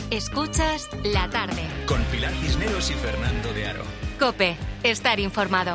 Escuchas La Tarde. Con Pilar Cisneros y Fernando de Aro. COPE. Estar informado.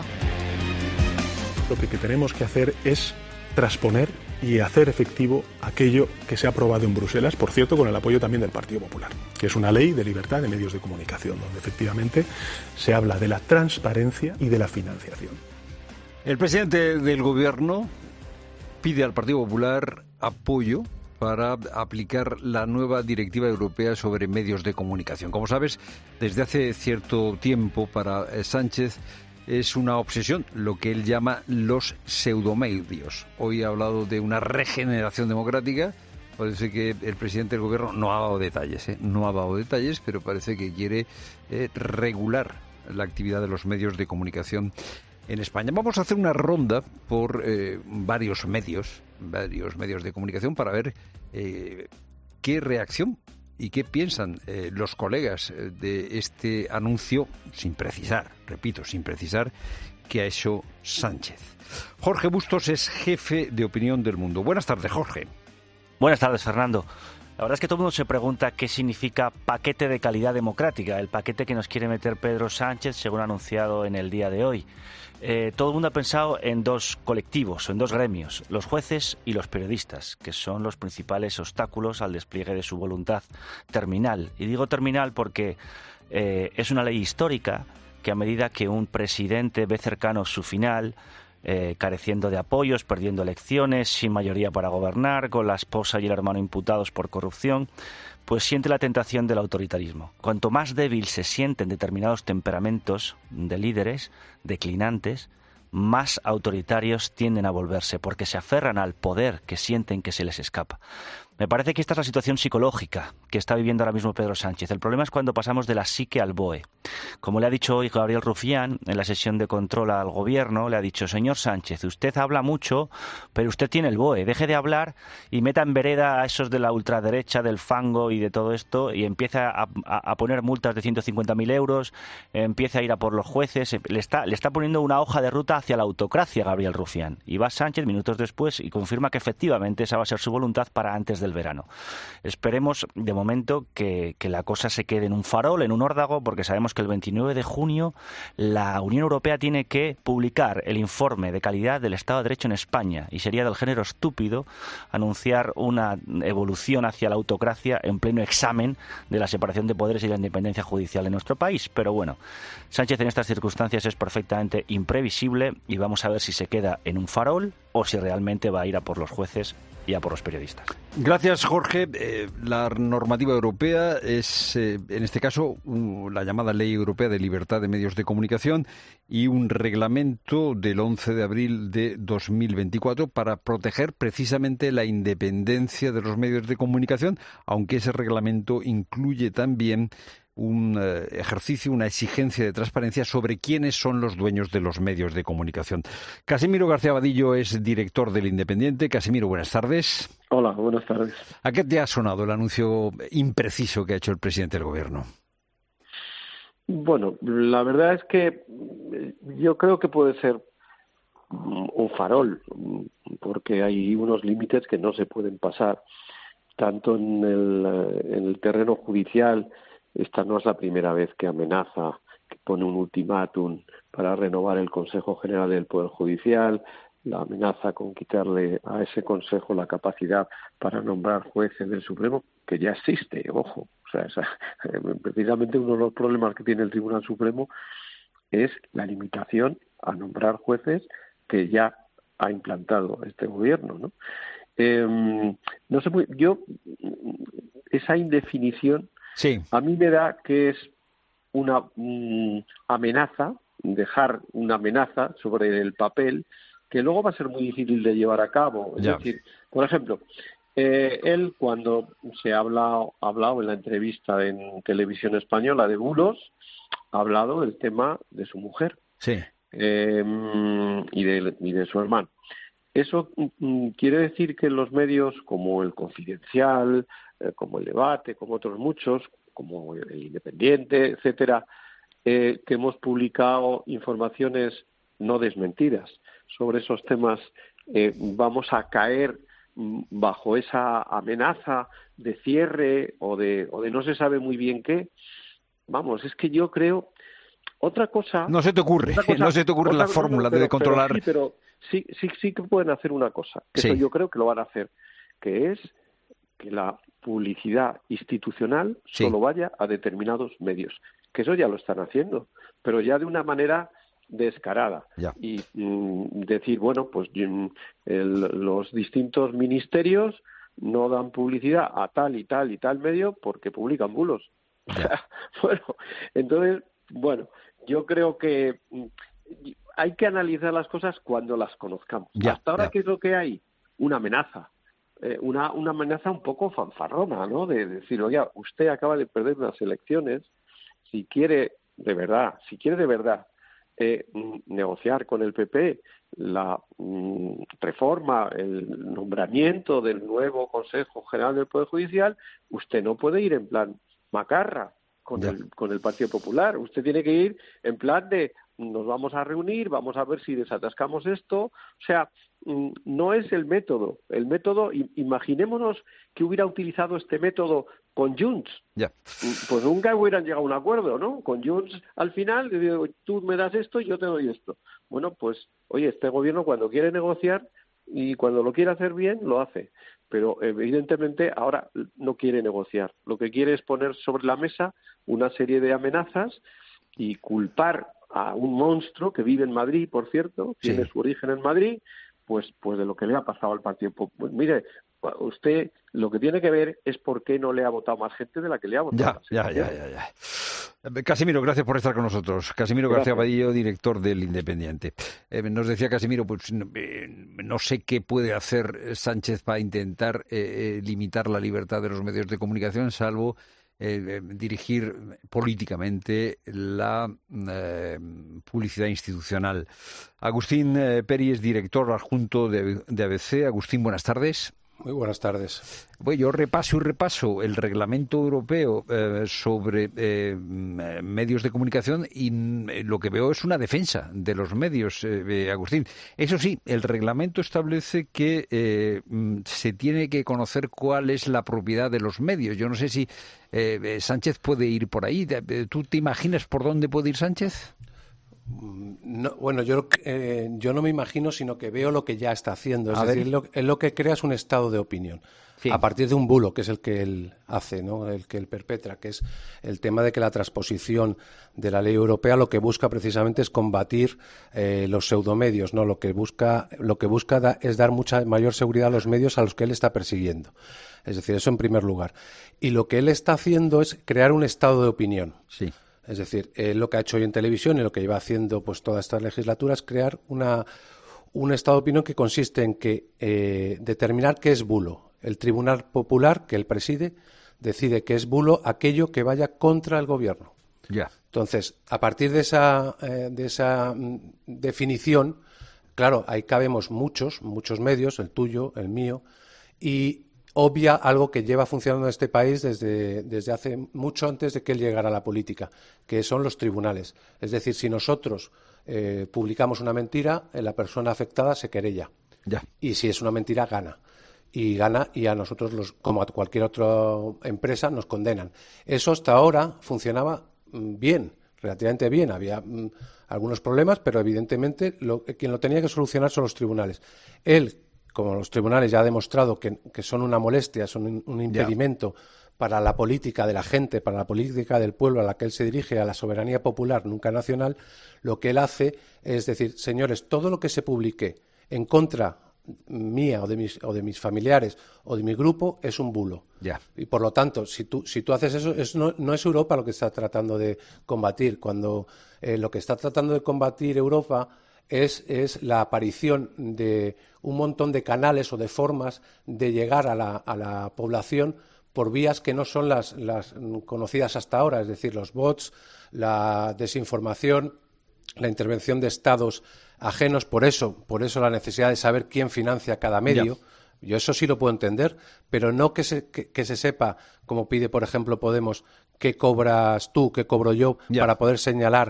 Lo que tenemos que hacer es transponer y hacer efectivo aquello que se ha aprobado en Bruselas, por cierto, con el apoyo también del Partido Popular, que es una ley de libertad de medios de comunicación, donde efectivamente se habla de la transparencia y de la financiación. El presidente del Gobierno pide al Partido Popular apoyo para aplicar la nueva Directiva Europea sobre medios de comunicación. Como sabes, desde hace cierto tiempo para Sánchez es una obsesión lo que él llama los pseudomedios. Hoy ha hablado de una regeneración democrática. Parece que el presidente del Gobierno no ha dado detalles, pero parece que quiere regular la actividad de los medios de comunicación en España. Vamos a hacer una ronda por varios medios de comunicación para ver qué reacción y qué piensan los colegas de este anuncio, sin precisar, que ha hecho Sánchez. Jorge Bustos es jefe de opinión del Mundo. Buenas tardes, Jorge. Buenas tardes, Fernando. La verdad es que todo el mundo se pregunta qué significa paquete de calidad democrática, el paquete que nos quiere meter Pedro Sánchez, según ha anunciado en el día de hoy. Todo el mundo ha pensado en dos colectivos, en dos gremios, los jueces y los periodistas, que son los principales obstáculos al despliegue de su voluntad terminal. Y digo terminal porque es una ley histórica que a medida que un presidente ve cercano su final, careciendo de apoyos, perdiendo elecciones, sin mayoría para gobernar, con la esposa y el hermano imputados por corrupción, pues siente la tentación del autoritarismo. Cuanto más débil se sienten determinados temperamentos de líderes declinantes, más autoritarios tienden a volverse, porque se aferran al poder que sienten que se les escapa. Me parece que esta es la situación psicológica que está viviendo ahora mismo Pedro Sánchez. El problema es cuando pasamos de la psique al BOE. Como le ha dicho hoy Gabriel Rufián en la sesión de control al Gobierno, le ha dicho: señor Sánchez, usted habla mucho, pero usted tiene el BOE. Deje de hablar y meta en vereda a esos de la ultraderecha, del fango y de todo esto, y empieza a poner multas de 150.000 euros, empieza a ir a por los jueces. Le está poniendo una hoja de ruta hacia la autocracia Gabriel Rufián. Y va Sánchez minutos después y confirma que efectivamente esa va a ser su voluntad para antes del verano. Esperemos de momento que la cosa se quede en un farol, en un órdago, porque sabemos que el 29 de junio la Unión Europea tiene que publicar el informe de calidad del Estado de Derecho en España, y sería del género estúpido anunciar una evolución hacia la autocracia en pleno examen de la separación de poderes y la independencia judicial en nuestro país. Pero bueno, Sánchez en estas circunstancias es perfectamente imprevisible y vamos a ver si se queda en un farol o si realmente va a ir a por los jueces y a por los periodistas. Gracias, Jorge. La normativa europea es, en este caso, la llamada Ley Europea de Libertad de Medios de Comunicación y un reglamento del 11 de abril de 2024 para proteger precisamente la independencia de los medios de comunicación, aunque ese reglamento incluye también un ejercicio, una exigencia de transparencia sobre quiénes son los dueños de los medios de comunicación. Casimiro García Vadillo es director del Independiente. Casimiro, buenas tardes. Hola, buenas tardes. ¿A qué te ha sonado el anuncio impreciso que ha hecho el presidente del Gobierno? Bueno, la verdad es que yo creo que puede ser un farol, porque hay unos límites que no se pueden pasar, tanto en el terreno judicial. Esta no es la primera vez que amenaza, que pone un ultimátum para renovar el Consejo General del Poder Judicial, la amenaza con quitarle a ese Consejo la capacidad para nombrar jueces del Supremo, que ya existe, ojo. O sea, precisamente uno de los problemas que tiene el Tribunal Supremo es la limitación a nombrar jueces que ya ha implantado este Gobierno, ¿no? No sé, esa indefinición, sí, a mí me da que es una amenaza, dejar una amenaza sobre el papel que luego va a ser muy difícil de llevar a cabo. Es decir, por ejemplo, él cuando se ha hablado en la entrevista en Televisión Española de bulos, ha hablado del tema de su mujer, sí, y de su hermano. Eso quiere decir que los medios como El Confidencial, como El Debate, como otros muchos, como El Independiente, etcétera, que hemos publicado informaciones no desmentidas sobre esos temas, vamos a caer bajo esa amenaza de cierre o de no se sabe muy bien qué. Vamos, es que yo creo otra cosa. No se te ocurre la fórmula de controlar. Pero sí que pueden hacer una cosa, que sí. Eso yo creo que lo van a hacer, que es que la publicidad institucional solo vaya a determinados medios, que eso ya lo están haciendo, pero ya de una manera descarada. Ya. Y decir, bueno, pues los distintos ministerios no dan publicidad a tal y tal y tal medio porque publican bulos. Bueno, entonces, yo creo que hay que analizar las cosas cuando las conozcamos. Hasta ahora, ¿qué es lo que hay? Una amenaza. Una amenaza un poco fanfarrona, ¿no? De decir, oye, usted acaba de perder unas elecciones, si quiere de verdad negociar con el PP la reforma, el nombramiento del nuevo Consejo General del Poder Judicial, usted no puede ir en plan macarra con el Partido Popular. Usted tiene que ir en plan de nos vamos a reunir, vamos a ver si desatascamos esto. O sea, no es el método. El método, imaginémonos que hubiera utilizado este método con Junts. Pues nunca hubieran llegado a un acuerdo, ¿no? Con Junts, al final, tú me das esto y yo te doy esto. Bueno, pues, oye, este gobierno cuando quiere negociar y cuando lo quiere hacer bien, lo hace. Pero evidentemente ahora no quiere negociar. Lo que quiere es poner sobre la mesa una serie de amenazas y culpar a un monstruo que vive en Madrid, por cierto, tiene su origen en Madrid, pues de lo que le ha pasado al Partido Popular. Pues mire, usted lo que tiene que ver es por qué no le ha votado más gente de la que le ha votado. Ya. Casimiro, gracias por estar con nosotros. Casimiro García Vadillo, director del Independiente. Nos decía Casimiro, pues no sé qué puede hacer Sánchez para intentar limitar la libertad de los medios de comunicación, salvo dirigir políticamente la publicidad institucional. Agustín Peri es director adjunto de ABC. Agustín, buenas tardes. Muy buenas tardes. Bueno, yo repaso el reglamento europeo sobre medios de comunicación y lo que veo es una defensa de los medios, Agustín. Eso sí, el reglamento establece que se tiene que conocer cuál es la propiedad de los medios. Yo no sé si Sánchez puede ir por ahí. ¿Tú te imaginas por dónde puede ir Sánchez? No, bueno, yo no me imagino, sino que veo lo que ya está haciendo. Es decir, lo que crea es un estado de opinión. Sí. A partir de un bulo, que es el que él hace, ¿no? El que él perpetra, que es el tema de que la transposición de la ley europea lo que busca precisamente es combatir los pseudomedios, ¿no? Lo que busca es dar mucha mayor seguridad a los medios a los que él está persiguiendo. Es decir, eso en primer lugar. Y lo que él está haciendo es crear un estado de opinión. Sí. Es decir, lo que ha hecho hoy en televisión y lo que lleva haciendo pues todas estas legislaturas, crear un estado de opinión que consiste en que determinar qué es bulo. El Tribunal Popular, que él preside, decide que es bulo aquello que vaya contra el gobierno. Entonces, a partir de esa definición, claro, ahí cabemos muchos medios, el tuyo, el mío, y obvia algo que lleva funcionando en este país desde hace mucho antes de que él llegara a la política, que son los tribunales. Es decir, si nosotros publicamos una mentira, la persona afectada se querella. Y si es una mentira, gana. Y a nosotros, como a cualquier otra empresa, nos condenan. Eso hasta ahora funcionaba bien, relativamente bien. Había algunos problemas, pero evidentemente quien lo tenía que solucionar son los tribunales. Él, como los tribunales ya ha demostrado que son una molestia, son un impedimento para la política de la gente, para la política del pueblo a la que él se dirige, a la soberanía popular, nunca nacional, lo que él hace es decir, señores, todo lo que se publique en contra mía o de mis familiares o de mi grupo es un bulo. Y por lo tanto, si tú haces eso, no es Europa lo que está tratando de combatir. Cuando lo que está tratando de combatir Europa es la aparición de un montón de canales o de formas de llegar a la población por vías que no son las conocidas hasta ahora, es decir, los bots, la desinformación, la intervención de estados ajenos. Por eso la necesidad de saber quién financia cada medio. Yo eso sí lo puedo entender, pero no que se sepa, como pide, por ejemplo, Podemos, qué cobras tú, qué cobro yo, para poder señalar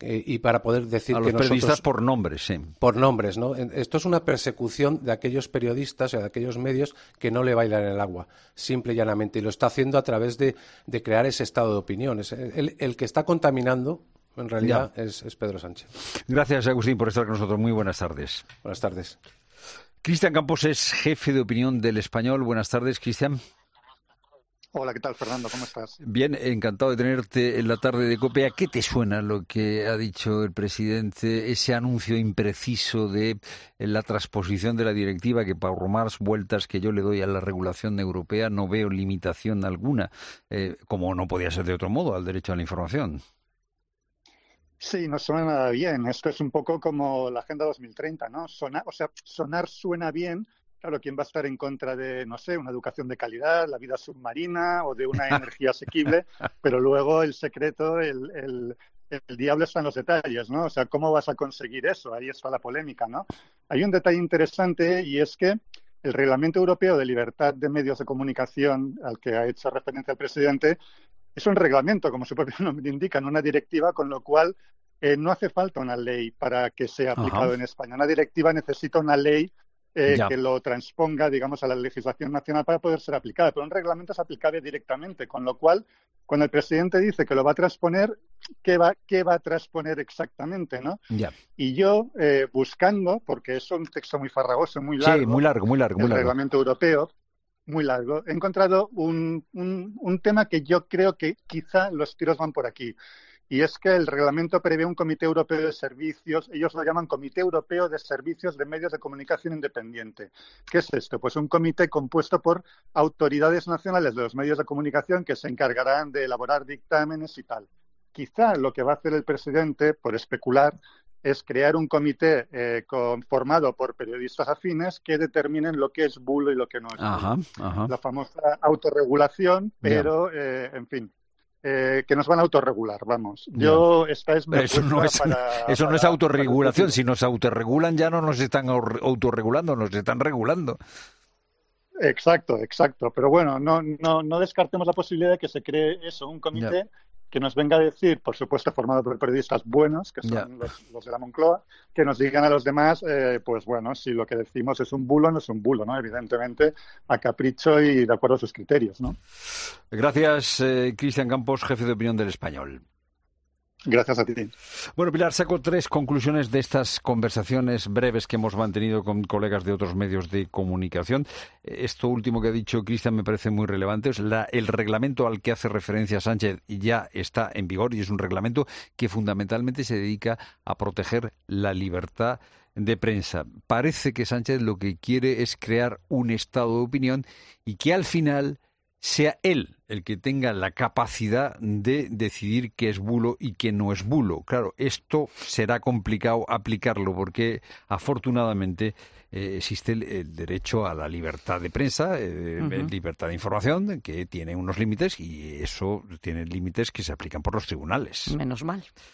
y para poder decir a que los periodistas nosotros... por nombres, sí. Por nombres, ¿no? Esto es una persecución de aquellos periodistas o de aquellos medios que no le bailan el agua, simple y llanamente. Y lo está haciendo a través de crear ese estado de opinión. El que está contaminando, en realidad, es Pedro Sánchez. Gracias, Agustín, por estar con nosotros. Muy buenas tardes. Buenas tardes. Cristian Campos es jefe de opinión del Español. Buenas tardes, Cristian. Hola, ¿qué tal, Fernando? ¿Cómo estás? Bien, encantado de tenerte en la tarde de COPE. ¿A qué te suena lo que ha dicho el presidente, ese anuncio impreciso de la transposición de la directiva, que por más vueltas que yo le doy a la regulación europea no veo limitación alguna, como no podía ser de otro modo, al derecho a la información? Sí, no suena nada bien. Esto es un poco como la Agenda 2030, ¿no? Sonar suena bien. Claro, ¿quién va a estar en contra de, no sé, una educación de calidad, la vida submarina o de una energía asequible? Pero luego el secreto, el diablo está en los detalles, ¿no? O sea, ¿cómo vas a conseguir eso? Ahí está la polémica, ¿no? Hay un detalle interesante y es que el Reglamento Europeo de Libertad de Medios de Comunicación, al que ha hecho referencia el presidente, es un reglamento, como su propio nombre indica, no una directiva, con lo cual no hace falta una ley para que sea aplicado en España. Una directiva necesita una ley que lo transponga, digamos, a la legislación nacional para poder ser aplicada. Pero un reglamento es aplicable directamente, con lo cual, cuando el presidente dice que lo va a transponer, ¿qué va a transponer exactamente, no? Y yo, buscando, porque es un texto muy farragoso, muy largo. Sí, muy largo. El reglamento europeo, muy largo. He encontrado un tema que yo creo que quizá los tiros van por aquí. Y es que el reglamento prevé un Comité Europeo de Servicios, ellos lo llaman Comité Europeo de Servicios de Medios de Comunicación Independiente. ¿Qué es esto? Pues un comité compuesto por autoridades nacionales de los medios de comunicación que se encargarán de elaborar dictámenes y tal. Quizá lo que va a hacer el presidente, por especular, es crear un comité formado por periodistas afines que determinen lo que es bulo y lo que no es bulo. La famosa autorregulación, pero, en fin. Que nos van a autorregular, vamos. Esta es mi apuesta eso no es autorregulación. Si nos autorregulan ya no nos están autorregulando, nos están regulando. Exacto. Pero bueno, no descartemos la posibilidad de que se cree eso, un comité que nos venga a decir, por supuesto formado por periodistas buenos, que son los de la Moncloa, que nos digan a los demás, pues bueno, si lo que decimos es un bulo, no es un bulo, ¿no? Evidentemente, a capricho y de acuerdo a sus criterios, ¿no? Gracias, Cristian Campos, jefe de opinión del Español. Gracias a ti. Bueno, Pilar, saco 3 conclusiones de estas conversaciones breves que hemos mantenido con colegas de otros medios de comunicación. Esto último que ha dicho Cristian me parece muy relevante. El reglamento al que hace referencia Sánchez ya está en vigor y es un reglamento que fundamentalmente se dedica a proteger la libertad de prensa. Parece que Sánchez lo que quiere es crear un estado de opinión y que al final sea él el que tenga la capacidad de decidir qué es bulo y qué no es bulo. Claro, esto será complicado aplicarlo porque afortunadamente existe el derecho a la libertad de prensa, libertad de información, que tiene unos límites y eso tiene límites que se aplican por los tribunales. Menos mal.